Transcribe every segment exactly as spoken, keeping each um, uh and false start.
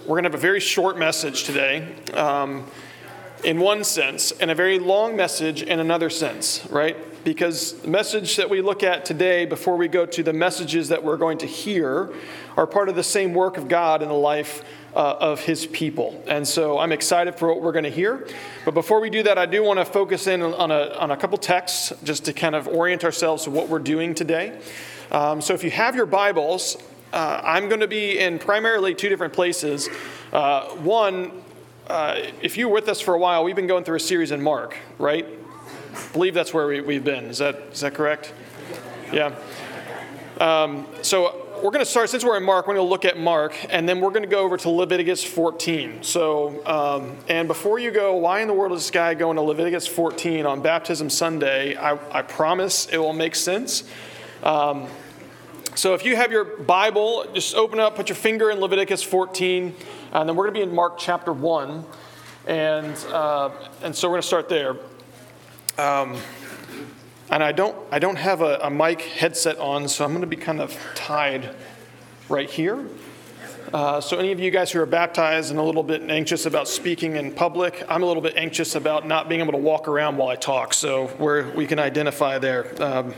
we're going to have a very short message today, um, in one sense, and a very long message in another sense, right? Because the message that we look at today, before we go to the messages that we're going to hear, are part of the same work of God in the life uh, of His people. And so I'm excited for what we're going to hear. But before we do that, I do want to focus in on a, on a couple texts just to kind of orient ourselves to what we're doing today. Um, so if you have your Bibles, uh, I'm going to be in primarily two different places. Uh, one, uh, if you're with us for a while, we've been going through a series in Mark, right? I believe that's where we, we've been. Is that is that correct? Yeah. Um, so we're going to start, since we're in Mark, we're going to look at Mark, and then we're going to go over to Leviticus fourteen. So, um, and before you go, why in the world is this guy going to Leviticus fourteen on Baptism Sunday? I, I promise it will make sense. Um, so if you have your Bible, just open up, put your finger in Leviticus fourteen, and then we're going to be in Mark chapter one, and uh, and so we're going to start there. Um, and I don't I don't have a, a mic headset on, so I'm going to be kind of tied right here. Uh, so any of you guys who are baptized and a little bit anxious about speaking in public, I'm a little bit anxious about not being able to walk around while I talk, so we're, we can identify there. Um,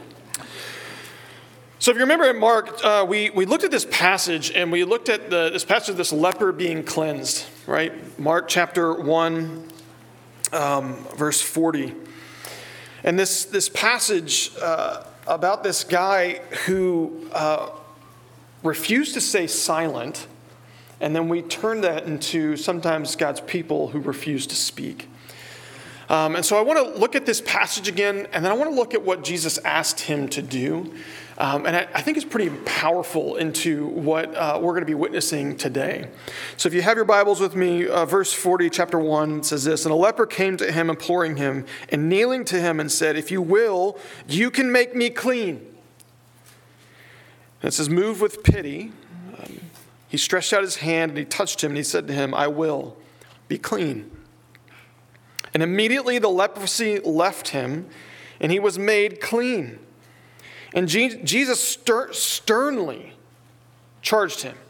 so if you remember in Mark, uh, we, we looked at this passage, and we looked at the, this passage of this leper being cleansed, right? Mark chapter one, um, verse forty. And this, this passage uh, about this guy who uh, refused to stay silent, and then we turn that into sometimes God's people who refuse to speak. Um, and so I want to look at this passage again, and then I want to look at what Jesus asked him to do. Um, and I, I think it's pretty powerful into what uh, we're going to be witnessing today. So if you have your Bibles with me, uh, verse forty, chapter one says this, "And a leper came to him, imploring him, and kneeling to him, and said, 'If you will, you can make me clean.' And it says, moved with pity, um, he stretched out his hand, and he touched him, and he said to him, 'I will, be clean.' And immediately the leprosy left him, and he was made clean. And Jesus stir- sternly charged him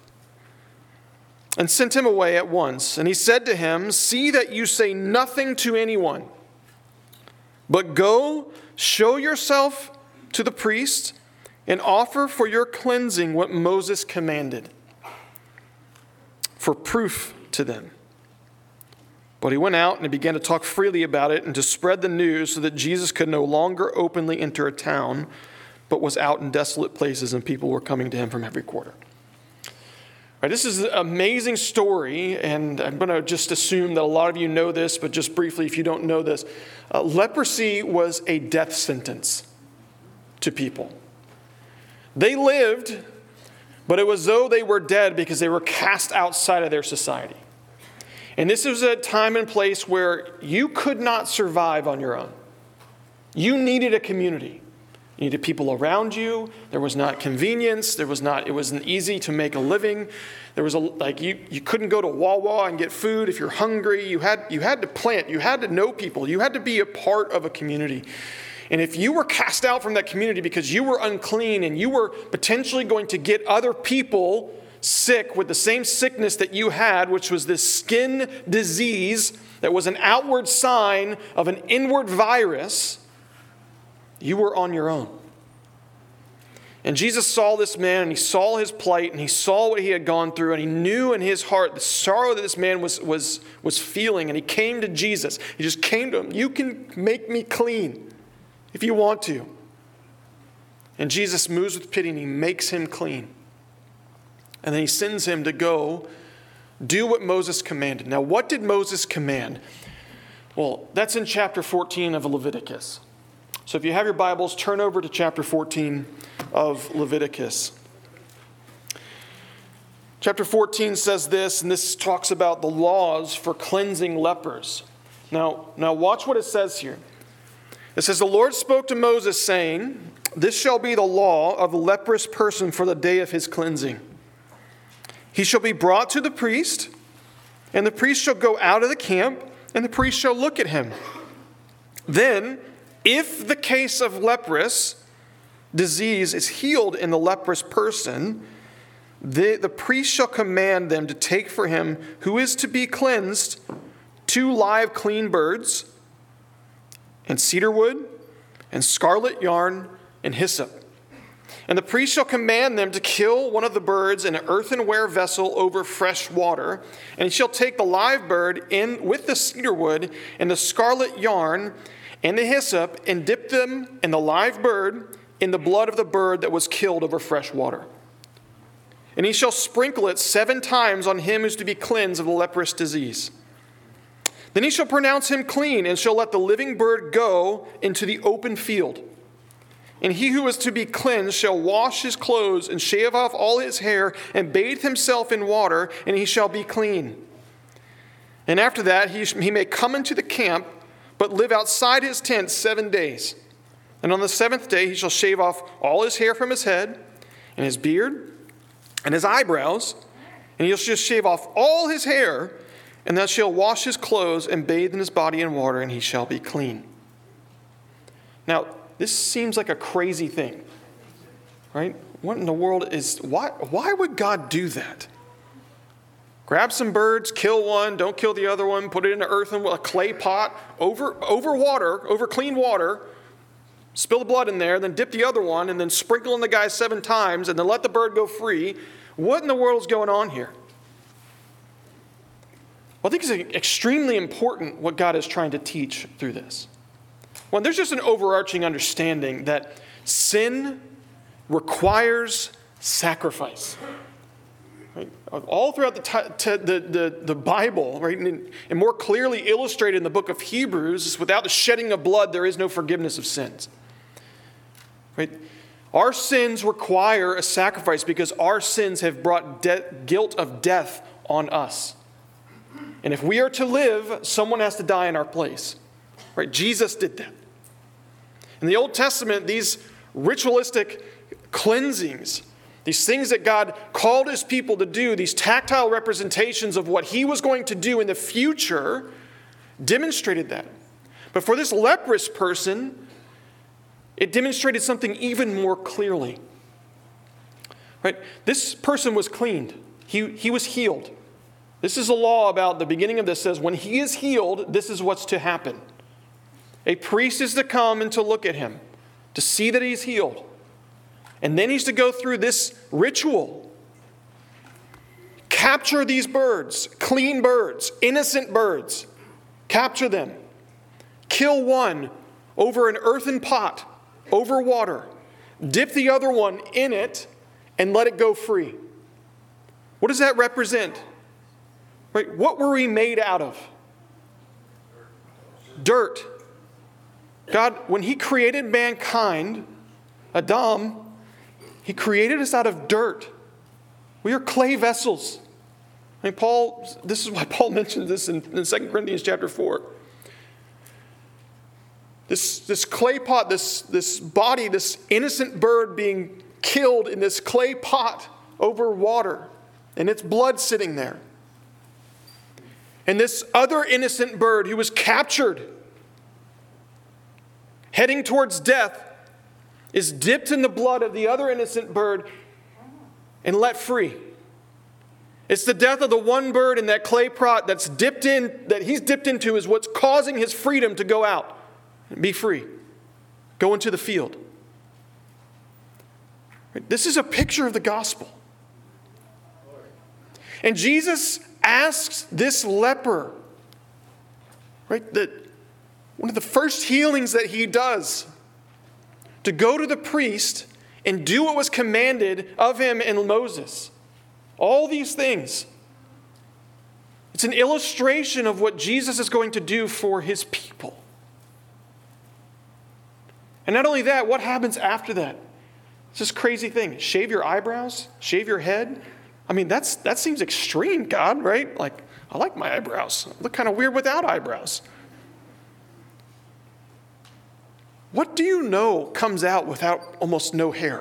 and sent him away at once. And he said to him, 'See that you say nothing to anyone, but go show yourself to the priest and offer for your cleansing what Moses commanded, for proof to them.' But he went out and he began to talk freely about it and to spread the news, so that Jesus could no longer openly enter a town, but was out in desolate places, and people were coming to him from every quarter." Right, this is an amazing story, and I'm going to just assume that a lot of you know this, but just briefly, if you don't know this, uh, leprosy was a death sentence to people. They lived, but it was as though they were dead because they were cast outside of their society. And this was a time and place where you could not survive on your own. You needed a community. You needed people around you. There was not convenience. There was not, it wasn't easy to make a living. There was a, like you, you couldn't go to Wawa and get food if you're hungry. You had, you had to plant. You had to know people. You had to be a part of a community. And if you were cast out from that community because you were unclean and you were potentially going to get other people sick with the same sickness that you had, which was this skin disease that was an outward sign of an inward virus, you were on your own. And Jesus saw this man, and he saw his plight, and he saw what he had gone through, and he knew in his heart the sorrow that this man was, was, was feeling, and he came to Jesus. He just came to him. "You can make me clean if you want to." And Jesus moves with pity, and he makes him clean. And then he sends him to go do what Moses commanded. Now, what did Moses command? Well, that's in chapter fourteen of Leviticus. So if you have your Bibles, turn over to chapter fourteen of Leviticus. Chapter fourteen says this, and this talks about the laws for cleansing lepers. Now, now watch what it says here. It says, "The Lord spoke to Moses, saying, 'This shall be the law of the leprous person for the day of his cleansing. He shall be brought to the priest, and the priest shall go out of the camp, and the priest shall look at him. Then, if the case of leprous disease is healed in the leprous person, The, the priest shall command them to take for him who is to be cleansed two live clean birds, and cedar wood, and scarlet yarn, and hyssop. And the priest shall command them to kill one of the birds in an earthenware vessel over fresh water. And he shall take the live bird in with the cedar wood and the scarlet yarn and the hyssop, and dip them and the live bird in the blood of the bird that was killed over fresh water. And he shall sprinkle it seven times on him who is to be cleansed of the leprous disease. Then he shall pronounce him clean, and shall let the living bird go into the open field. And he who is to be cleansed shall wash his clothes and shave off all his hair and bathe himself in water, and he shall be clean. And after that he, he may come into the camp, but live outside his tent seven days. And on the seventh day he shall shave off all his hair from his head, and his beard, and his eyebrows, and he shall shave off all his hair, and thou shalt wash his clothes and bathe in his body in water, and he shall be clean. Now, this seems like a crazy thing, right? What in the world is, why, why would God do that? Grab some birds, kill one, don't kill the other one, put it in an earthen, a clay pot, over, over water, over clean water, spill the blood in there, then dip the other one, and then sprinkle on the guy seven times, and then let the bird go free. What in the world is going on here? Well, I think it's extremely important what God is trying to teach through this. Well, there's just an overarching understanding that sin requires sacrifice. Right? All throughout the, t- t- the, the, the Bible, right? and, and more clearly illustrated in the book of Hebrews, is without the shedding of blood, there is no forgiveness of sins. Right? Our sins require a sacrifice because our sins have brought de- guilt of death on us. And if we are to live, someone has to die in our place. Right? Jesus did that. In the Old Testament, these ritualistic cleansings, these things that God called his people to do, these tactile representations of what he was going to do in the future, demonstrated that. But for this leprous person, it demonstrated something even more clearly. Right? This person was cleaned. He, he was healed. This is a law about the beginning of this says, when he is healed, this is what's to happen. A priest is to come and to look at him, to see that he's healed. And then he's to go through this ritual. Capture these birds, clean birds, innocent birds. Capture them. Kill one over an earthen pot, over water. Dip the other one in it and let it go free. What does that represent? Right? What were we made out of? Dirt. God, when he created mankind, Adam, he created us out of dirt. We are clay vessels. I mean, Paul, this is why Paul mentions this in, in Second Corinthians chapter four. This, this clay pot, this, this body, this innocent bird being killed in this clay pot over water, and its blood sitting there. And this other innocent bird who was captured, heading towards death, is dipped in the blood of the other innocent bird and let free. It's the death of the one bird in that clay pot that's dipped in, that he's dipped into, is what's causing his freedom to go out and be free. Go into the field. This is a picture of the gospel. And Jesus asks this leper, right, that one of the first healings that he does, to go to the priest and do what was commanded of him in Moses. All these things. It's an illustration of what Jesus is going to do for his people. And not only that, what happens after that? It's this crazy thing. Shave your eyebrows? Shave your head? I mean, that's that seems extreme, God, right? Like, I like my eyebrows. I look kind of weird without eyebrows. What do you know comes out without almost no hair?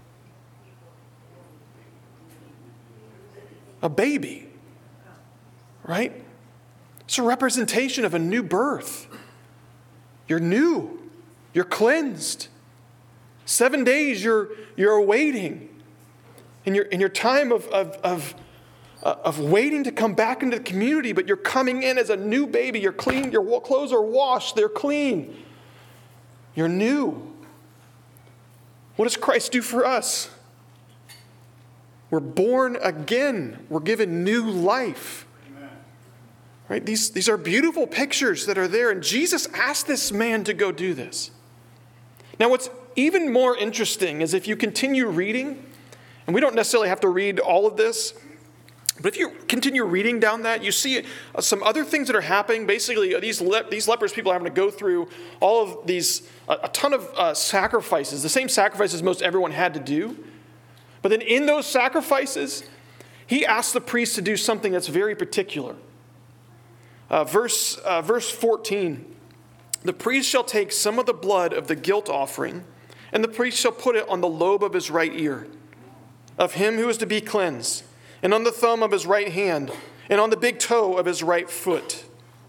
A baby, right? It's a representation of a new birth. You're new. You're cleansed. Seven days you're, you're awaiting. In your, in your time of, of, of, uh, of waiting to come back into the community, but you're coming in as a new baby. You're clean. Your clothes are washed. They're clean. You're new. What does Christ do for us? We're born again. We're given new life. Amen. Right? These, these are beautiful pictures that are there. And Jesus asked this man to go do this. Now, what's even more interesting is if you continue reading, and we don't necessarily have to read all of this, but if you continue reading down that, you see some other things that are happening. Basically, these le- these lepers people are having to go through all of these, a, a ton of uh, sacrifices, the same sacrifices most everyone had to do. But then in those sacrifices, he asked the priest to do something that's very particular. Uh, verse, uh, verse fourteen, the priest shall take some of the blood of the guilt offering, and the priest shall put it on the lobe of his right ear, of him who is to be cleansed, and on the thumb of his right hand, and on the big toe of his right foot.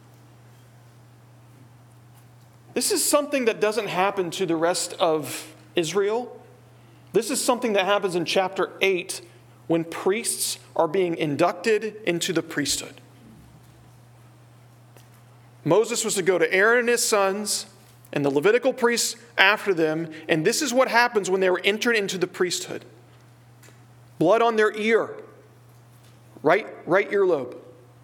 This is something that doesn't happen to the rest of Israel. This is something that happens in chapter eight when priests are being inducted into the priesthood. Moses was to go to Aaron and his sons and the Levitical priests after them, and this is what happens when they were entered into the priesthood. Blood on their ear, right, right earlobe.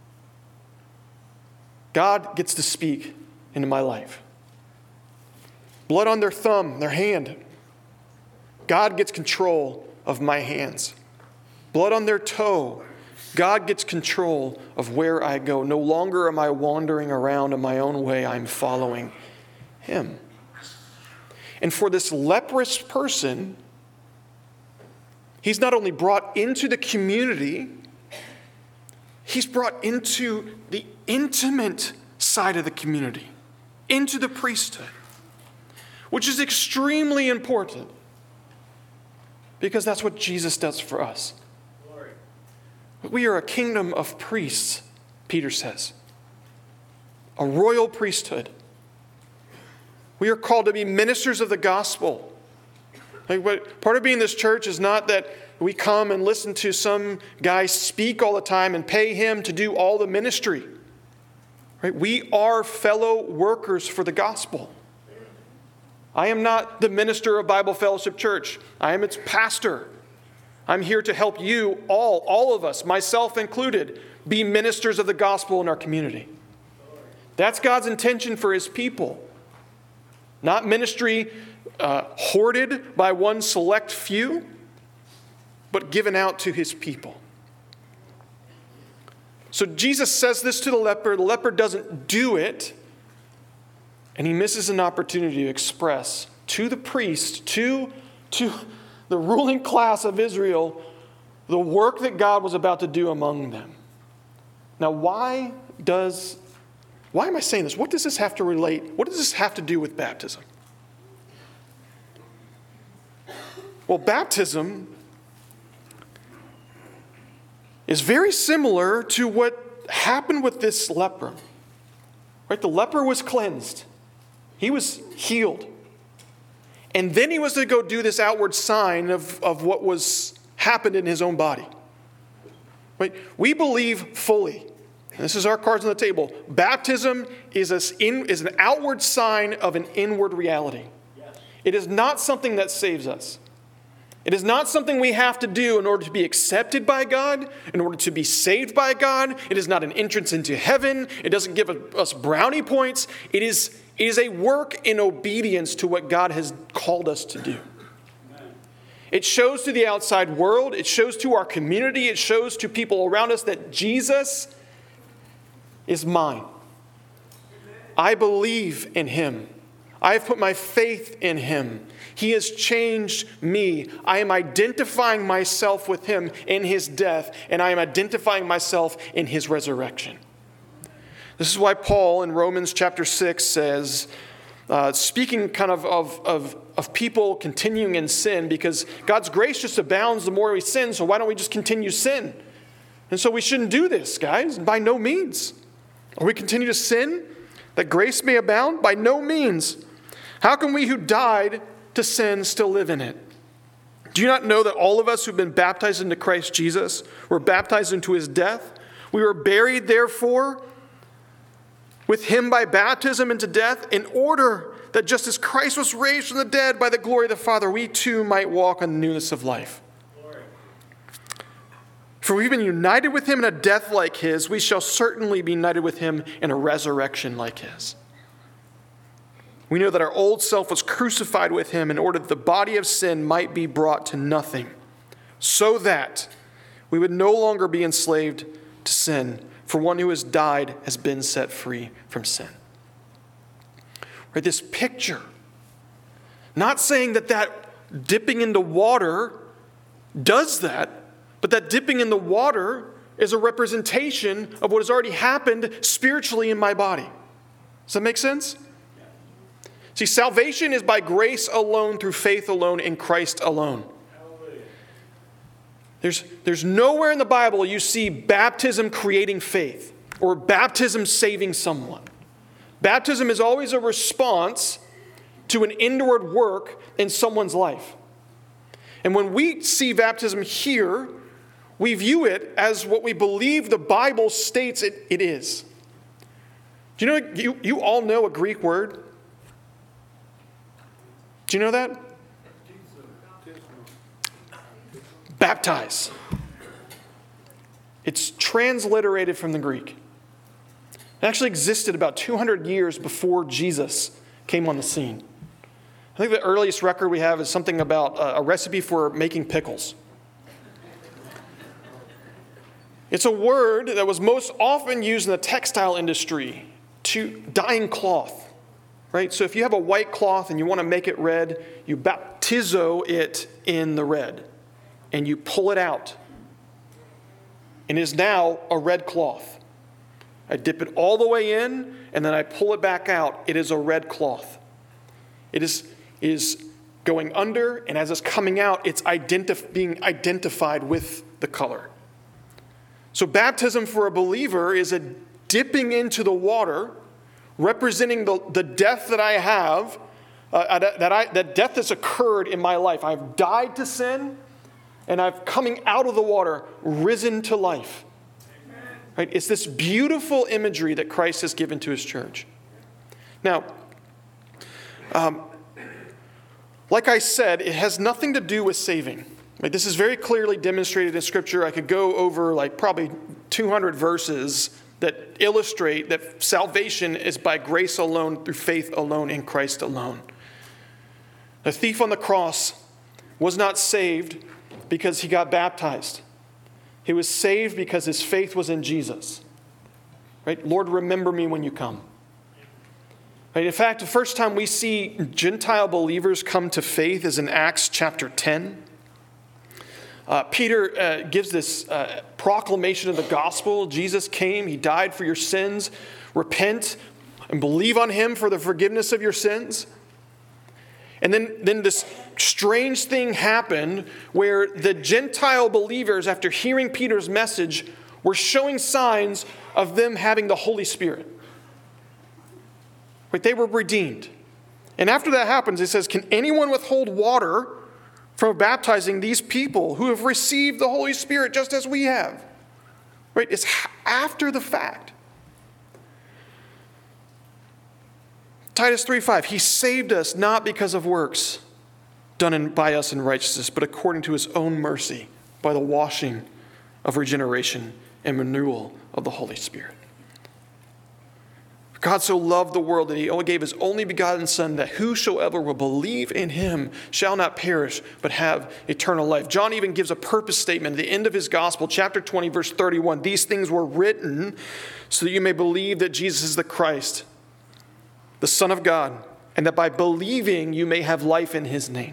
God gets to speak into my life. Blood on their thumb, their hand. God gets control of my hands. Blood on their toe. God gets control of where I go. No longer am I wandering around in my own way. I'm following him. And for this leprous person, he's not only brought into the community, he's brought into the intimate side of the community, into the priesthood, which is extremely important. Because that's what Jesus does for us. Glory. We are a kingdom of priests, Peter says. A royal priesthood. We are called to be ministers of the gospel. Like, what, part of being in this church is not that we come and listen to some guy speak all the time and pay him to do all the ministry. Right? We are fellow workers for the gospel. I am not the minister of Bible Fellowship Church. I am its pastor. I'm here to help you all, all of us, myself included, be ministers of the gospel in our community. That's God's intention for his people. Not ministry uh, hoarded by one select few, but given out to his people. So Jesus says this to the leper. The leper doesn't do it. And he misses an opportunity to express to the priest, to, to the ruling class of Israel, the work that God was about to do among them. Now, why does, why am I saying this? What does this have to relate? What does this have to do with baptism? Well, baptism is very similar to what happened with this leper. Right? The leper was cleansed. He was healed. And then he was to go do this outward sign of, of what was happened in his own body. Right? We believe fully, and this is our cards on the table, baptism is, a, in, is an outward sign of an inward reality. Yes. It is not something that saves us. It is not something we have to do in order to be accepted by God, in order to be saved by God. It is not an entrance into heaven. It doesn't give us brownie points. It is, it is a work in obedience to what God has called us to do. Amen. It shows to the outside world. It shows to our community. It shows to people around us that Jesus is mine. I believe in him. I have put my faith in him. He has changed me. I am identifying myself with him in his death, and I am identifying myself in his resurrection. This is why Paul in Romans chapter six says, uh, speaking kind of, of, of, of people continuing in sin, because God's grace just abounds the more we sin, so why don't we just continue sin? And so we shouldn't do this, guys, by no means. Or we continue to sin, that grace may abound? By no means. How can we who died to sin still live in it? Do you not know that all of us who've been baptized into Christ Jesus were baptized into his death? We were buried, therefore, with him by baptism into death, in order that just as Christ was raised from the dead by the glory of the Father, we too might walk in the newness of life. Glory. For we've been united with him in a death like his, we shall certainly be united with him in a resurrection like his. We know that our old self was crucified with him in order that the body of sin might be brought to nothing, so that we would no longer be enslaved to sin, for one who has died has been set free from sin. Right, this picture, not saying that that dipping into water does that, but that dipping in the water is a representation of what has already happened spiritually in my body. Does that make sense? See, salvation is by grace alone, through faith alone, in Christ alone. There's, there's nowhere in the Bible you see baptism creating faith or baptism saving someone. Baptism is always a response to an inward work in someone's life. And when we see baptism here, we view it as what we believe the Bible states it, it is. Do you know, you, you all know a Greek word? Do you know that? Baptize. It's transliterated from the Greek. It actually existed about two hundred years before Jesus came on the scene. I think the earliest record we have is something about a recipe for making pickles. It's a word that was most often used in the textile industry to dyeing cloth. Right? So if you have a white cloth and you want to make it red, you baptizo it in the red. And you pull it out. And it is now a red cloth. I dip it all the way in, and then I pull it back out. It is a red cloth. It is, is going under, and as it's coming out, it's identif- being identified with the color. So baptism for a believer is a dipping into the water, representing the, the death that I have, uh, that, I, that death that's occurred in my life. I've died to sin, and I've, coming out of the water, risen to life. Right? It's this beautiful imagery that Christ has given to his church. Now, um, like I said, it has nothing to do with saving. Right? This is very clearly demonstrated in Scripture. I could go over like probably two hundred verses that illustrate that salvation is by grace alone, through faith alone, in Christ alone. The thief on the cross was not saved because he got baptized. He was saved because his faith was in Jesus. Right? Lord, remember me when you come. Right? In fact, the first time we see Gentile believers come to faith is in Acts chapter ten. Uh, Peter uh, gives this uh, proclamation of the gospel. Jesus came, he died for your sins. Repent and believe on him for the forgiveness of your sins. And then, then this strange thing happened where the Gentile believers, after hearing Peter's message, were showing signs of them having the Holy Spirit. Right? They were redeemed. And after that happens, it says, can anyone withhold water from baptizing these people who have received the Holy Spirit just as we have? Right? It's after the fact. Titus three five, he saved us not because of works done in, by us in righteousness, but according to his own mercy, by the washing of regeneration and renewal of the Holy Spirit. God so loved the world that he only gave his only begotten Son, that whosoever will believe in him shall not perish, but have eternal life. John even gives a purpose statement at the end of his gospel, chapter twenty, verse thirty-one. These things were written so that you may believe that Jesus is the Christ, the Son of God, and that by believing you may have life in his name.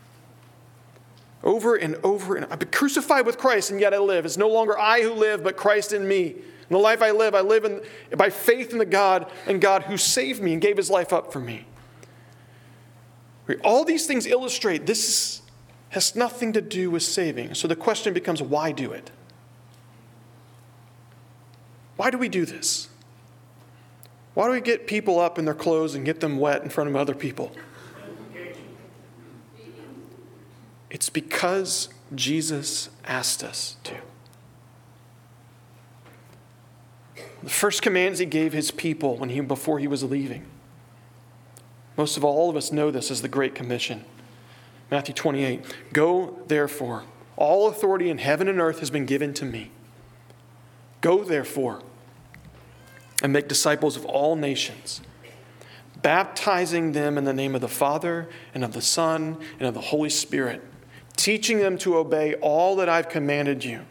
Over and over and I've been crucified with Christ, and yet I live. It's no longer I who live, but Christ in me. In the life I live, I live in, by faith in the God and God who saved me and gave his life up for me. All these things illustrate this has nothing to do with saving. So the question becomes, why do it? Why do we do this? Why do we get people up in their clothes and get them wet in front of other people? It's because Jesus asked us to. The first commands he gave his people when he, before he was leaving. Most of all, all of us know this as the Great Commission. Matthew twenty-eight, go therefore, all authority in heaven and earth has been given to me. Go therefore and make disciples of all nations, baptizing them in the name of the Father and of the Son and of the Holy Spirit, teaching them to obey all that I've commanded you.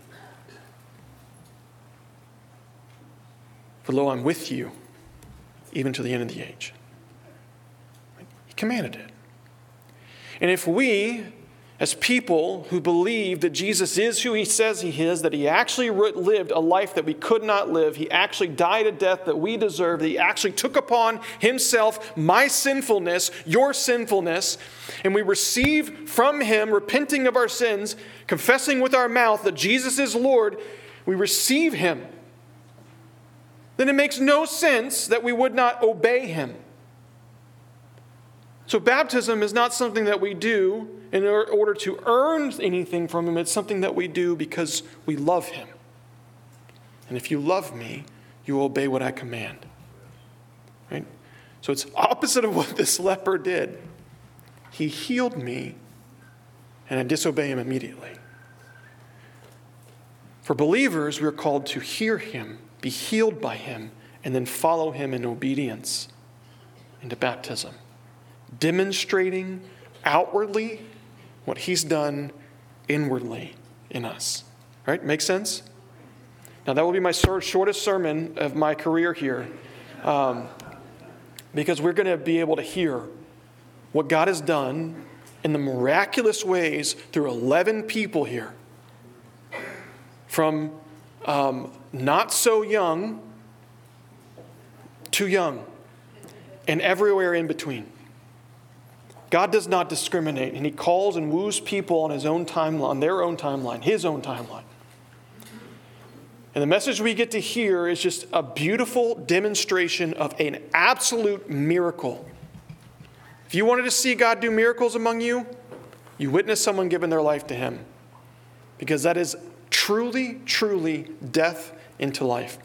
For lo, I'm with you, even to the end of the age. He commanded it. And if we, as people who believe that Jesus is who he says he is, that he actually lived a life that we could not live, he actually died a death that we deserve, that he actually took upon himself my sinfulness, your sinfulness, and we receive from him, repenting of our sins, confessing with our mouth that Jesus is Lord, we receive him, then it makes no sense that we would not obey him. So baptism is not something that we do in order to earn anything from him. It's something that we do because we love him. And if you love me, you will obey what I command. Right? So it's opposite of what this leper did. He healed me, and I disobey him immediately. For believers, we are called to hear him, be healed by him, and then follow him in obedience into baptism, demonstrating outwardly what he's done inwardly in us. Right? Make sense? Now, that will be my shortest sermon of my career here, um, because we're going to be able to hear what God has done in the miraculous ways through eleven people here. From um, not so young to young, and everywhere in between. God does not discriminate, and he calls and woos people on his own timeline, on their own timeline, his own timeline. And the message we get to hear is just a beautiful demonstration of an absolute miracle. If you wanted to see God do miracles among you, you witness someone giving their life to him. Because that is truly, truly death into life.